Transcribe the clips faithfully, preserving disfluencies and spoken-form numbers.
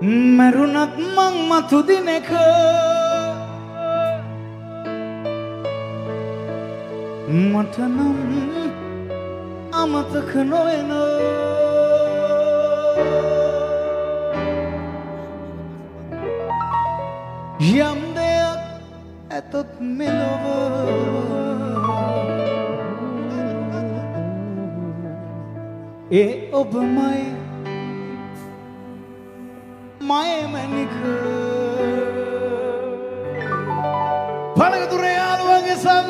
මරුණත් මං මතු දිනක මට නම් අමතක නොවන යම් දෙයක් ඇතොත් මෙලොව ඒ ඔබමයි මයමනික පළගතුරේ යාළුවන්ගේ සමග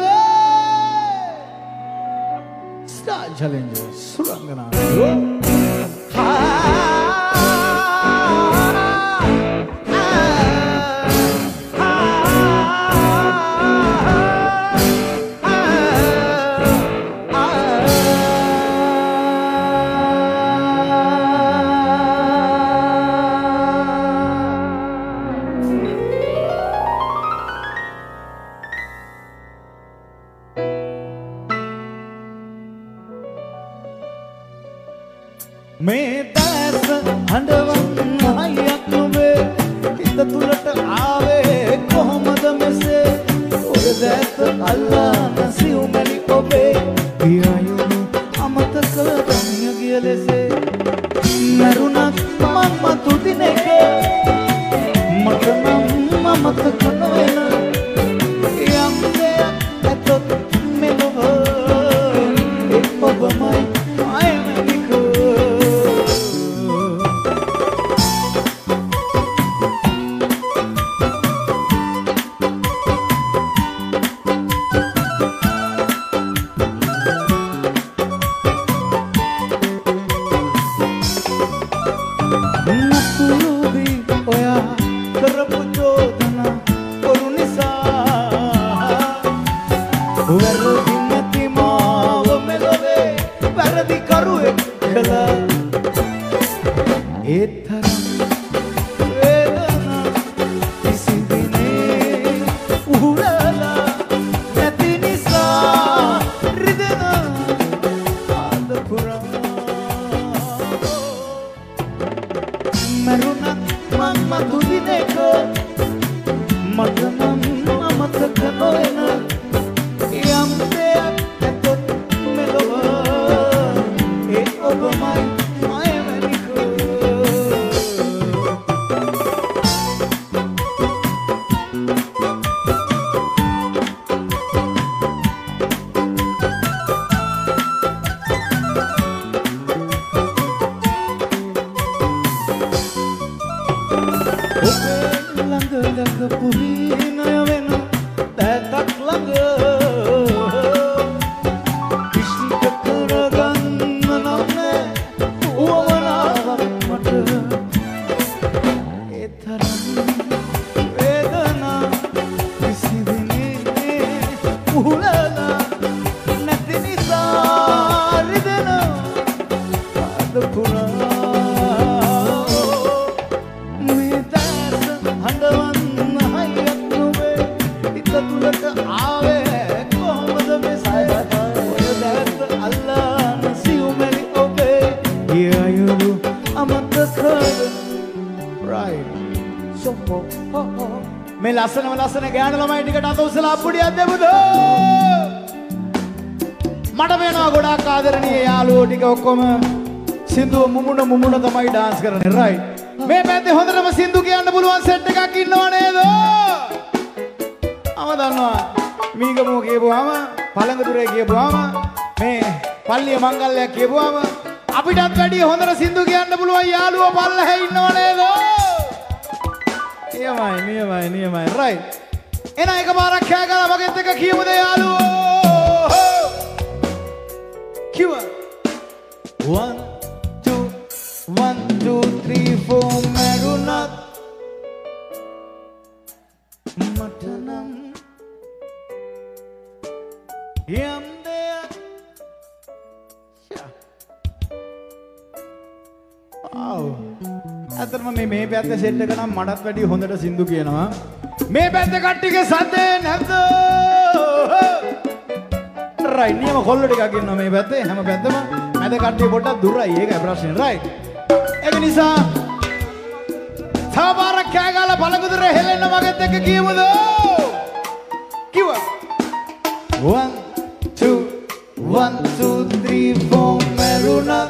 ස්ටාර් චැලෙන්ජර් සුරංගනා මේ දැස හඬවන් හයියක් නොවේ හිත තුලට ආවේ කොහොමද මෙසේ ඔය දැස අල්ලාන සිව්මැලි ඔබේ පියයුණු අමතක ගමිය ගිය ලෙසේ මරුණත් මං මතු දිනක මට නම් අමතක නොවන යම් දෙයක් ඇතොත් මෙලොව ඒ ඔබමයි ලස්සනම ලස්සන ගෑනු ළමයි ටිකට අත උස්සලා අප්පුඩියක් දෙමුද මට වෙනවා ගොඩාක් ආදරණීය යාළුවෝ ටික ඔක්කොම සින්දුව මුමුණ මුමුණ තමයි ඩාන්ස් කරන්නේ රයිට් මේ පැත්තේ හොඳටම සින්දු කියන්න පුළුවන් සෙට් එකක් ඉන්නව නේද අම දන්නවා මීගමෝ කියපුවාම පළඟදුරේ කියපුවාම මේ පල්ලිය මංගල්‍යයක් කියපුවාම අපිටත් වැඩි හොඳට සින්දු කියන්න පුළුවන් යාළුවෝ පල්ලෙහි ඉන්නව නේද නියමයි නියමයි නියමයි රයිට් එන එකපාරක් කෑ ගාලා මගෙත් එක කියමුද යාළුවෝ කිව්ව one two one two three four මරුණත් මට නම් යම් දෙයක් ආව් අතරම මේ මේ පැත්තේ සෙට් එක නම් මටත් වැඩි හොඳට සින්දු කියනවා මේ පැත්තේ කට්ටියගේ සද්දේ නැද්ද රයිට් නියම කොල්ල ටිකක් ඉන්නවා මේ පැත්තේ හැම පැත්තම මැද කට්ටිය පොඩ්ඩක් දුරයි ඒකයි ප්‍රශ්නේ රයිට් ඒක නිසා තව පාරක් කෑ ගාලා පළඟුදුර හෙලෙන්න මගෙත් එක්ක කියමුද? කිව්වා. one two one two three four මරුණා.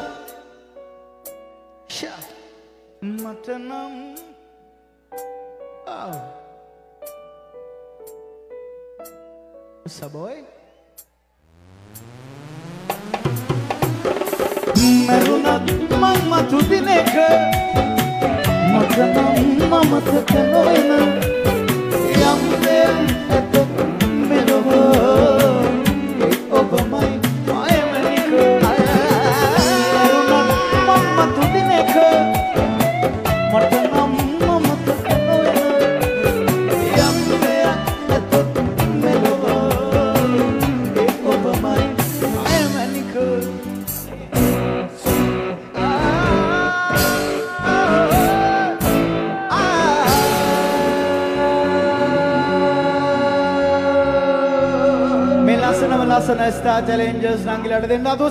ෂා මට නම් ආ සබෝයි මරුණත් මං මතු දිනක මට නම් මමතක නොවන යම් දෙයක් ඇත මෙලොව ඔබමයි අයමනික මරුණත් මං මතු දිනක මට නම් මමතක නොවන යම් දෙයක් ඇත මෙලොව ඔබමයි අයමනික Lasana Star Challengers Nangilata දෙන්න අතෝ